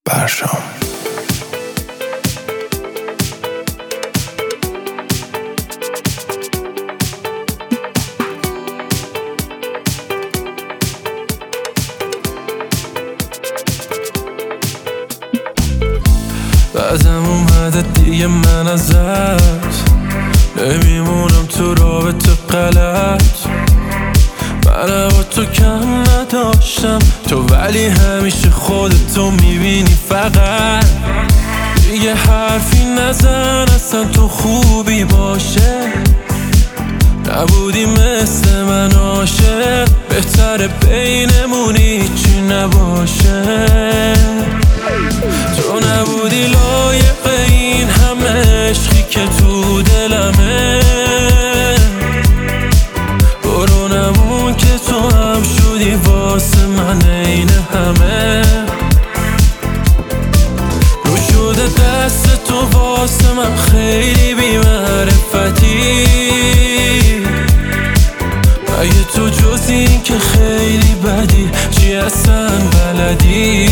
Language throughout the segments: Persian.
برشام. بعدم اومده دیگه من ازت نمیمونم تو رابطه غلط. من با تو کم نداشتم تو، ولی همیشه خودتو میبینی فقط. دیگه حرفی نزن اصلا تو خوبی باشه، نبودی مثل من عاشق. بهتره بینمون هیچی نباشه. تو نبودی لایق این همه عشقی که تو دلمه. برو نمون که تو هم شدی واسه من این همه. رو شده دست تو واسه من خیلی بی معرفتی. اگه تو جز این که خیلی بدی چی اصلا بلدی؟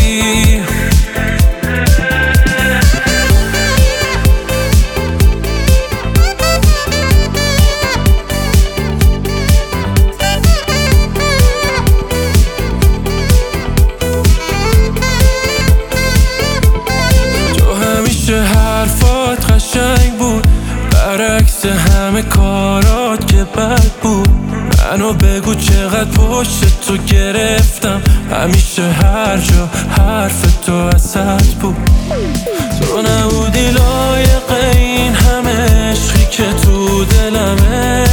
حرفات قشنگ بود برعکس همه کارات که بد بود. منو بگو چقدر پشت تو گرفتم، همیشه هر جا حرف تو وسط بود. تو نبودی لایق این همه عشقی که تو دلمه.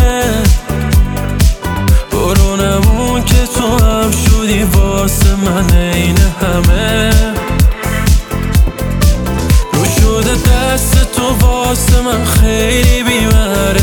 برو نمون که تو هم شدی واسه من این همه. دست تو واسه من خیلی بی